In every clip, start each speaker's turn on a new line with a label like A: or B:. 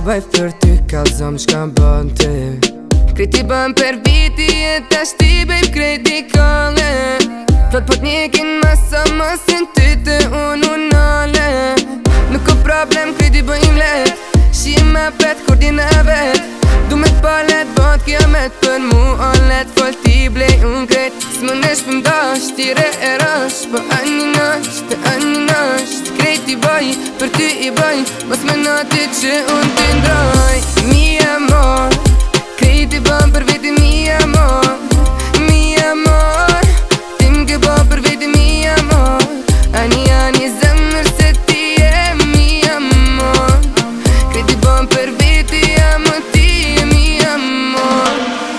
A: baj për ty, kalzom shka bën ty. Krejti bën për viti e tash ti bejb krejti kalle. Plot po t'njekin masa masin ty të unë unale. Nuk o problem krejti bëjmë let, shim me pet kur di në vet. Du me t'palet bat kiamet për mu o let. Fol ti blej unë krejt, s'më nesh për mdash, ti re e rash. Po ani nash, krejti bëj, për ty i bëj. Mos me nati që unë t'i ndroj. Mi amor, krejti bën për viti mi amor. Mi amor, tim ke bën për viti mi amor. Ani zemër se ti e mi amor. Krejti bën për viti amor, ti e mi amor.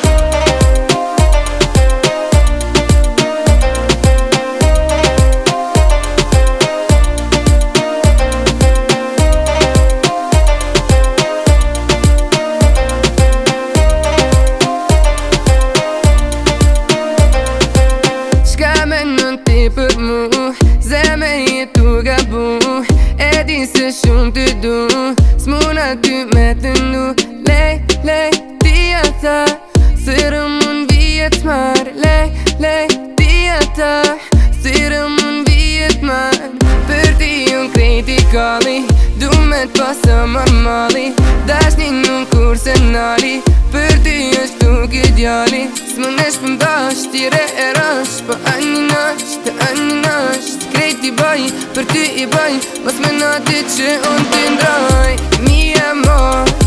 A: Për mu, zeme jetu gabu. E din se shumë të du, s'muna ty me të ndu. Lej, ti ata, sërë mun vijet mar. Lej, ti ata, sërë mun vijet mar. Për ti unë krejti kalli, du me t'pasa marmali. Dash një nun kur se nali, për ti është tuk i djali. S'më nesh për mdash, ti re e rash. Po ani nash, krejti bëj, për ty i bëj. Mos me nati që unë t'i ndroj. Mi amor,